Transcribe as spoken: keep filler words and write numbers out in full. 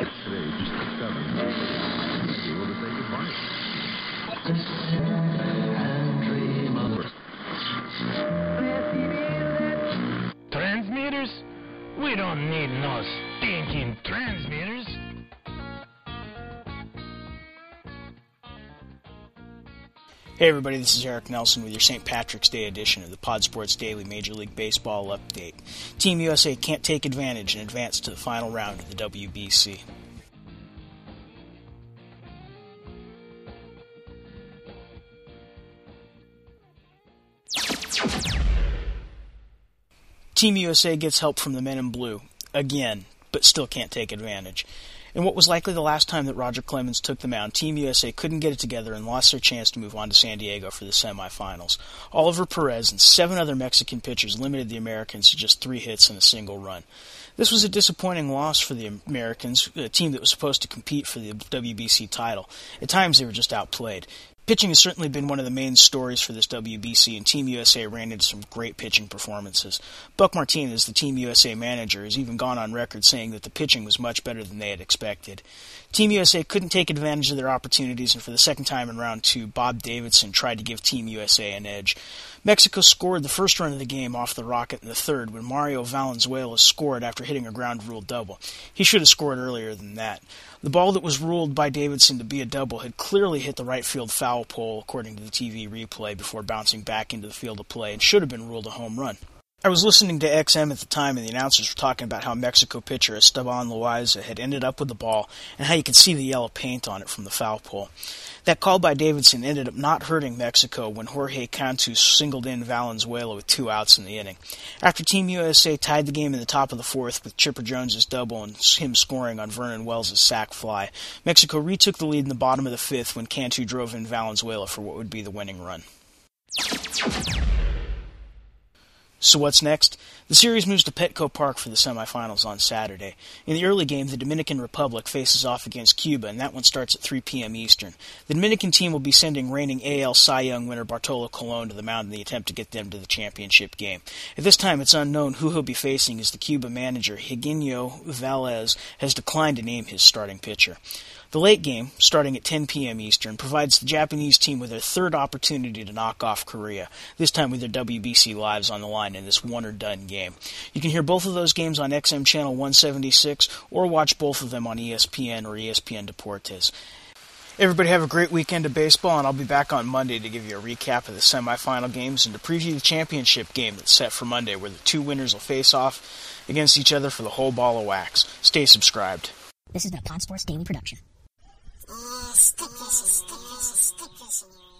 Today, just discovered he might be able to say goodbye. Transmitters? We don't need no stinking transmitters. Hey everybody, this is Eric Nelson with your Saint Patrick's Day edition of the Pod Sports Daily Major League Baseball Update. Team U S A can't take advantage and advance to the final round of the W B C. Team U S A gets help from the men in blue, again, but still can't take advantage. In what was likely the last time that Roger Clemens took the mound, Team U S A couldn't get it together and lost their chance to move on to San Diego for the semifinals. Oliver Perez and seven other Mexican pitchers limited the Americans to just three hits and a single run. This was a disappointing loss for the Americans, a team that was supposed to compete for the W B C title. At times they were just outplayed. Pitching has certainly been one of the main stories for this W B C, and Team U S A ran into some great pitching performances. Buck Martinez, the Team U S A manager, has even gone on record saying that the pitching was much better than they had expected. Team U S A couldn't take advantage of their opportunities, and for the second time in round two, Bob Davidson tried to give Team U S A an edge. Mexico scored the first run of the game off the rocket in the third when Mario Valenzuela scored after hitting a ground rule double. He should have scored earlier than that. The ball that was ruled by Davidson to be a double had clearly hit the right field foul pole, according to the T V replay, before bouncing back into the field of play, and should have been ruled a home run. I was listening to X M at the time, and the announcers were talking about how Mexico pitcher Esteban Loaiza had ended up with the ball, and how you could see the yellow paint on it from the foul pole. That call by Davidson ended up not hurting Mexico when Jorge Cantu singled in Valenzuela with two outs in the inning. After Team U S A tied the game in the top of the fourth with Chipper Jones's double and him scoring on Vernon Wells' sac fly, Mexico retook the lead in the bottom of the fifth when Cantu drove in Valenzuela for what would be the winning run. So what's next? The series moves to Petco Park for the semifinals on Saturday. In the early game, the Dominican Republic faces off against Cuba, and that one starts at three p.m. Eastern. The Dominican team will be sending reigning A L Cy Young winner Bartolo Colon to the mound in the attempt to get them to the championship game. At this time, it's unknown who he'll be facing, as the Cuba manager, Higinio Valles, has declined to name his starting pitcher. The late game, starting at ten p.m. Eastern, provides the Japanese team with their third opportunity to knock off Korea, this time with their W B C lives on the line in this one-or-done game. You can hear both of those games on X M Channel one seventy-six, or watch both of them on E S P N or E S P N Deportes. Everybody have a great weekend of baseball, and I'll be back on Monday to give you a recap of the semifinal games and to preview the championship game that's set for Monday, where the two winners will face off against each other for the whole ball of wax. Stay subscribed. This has been a Pod Sports Daily production. Uh, stick this, stick this, stick this.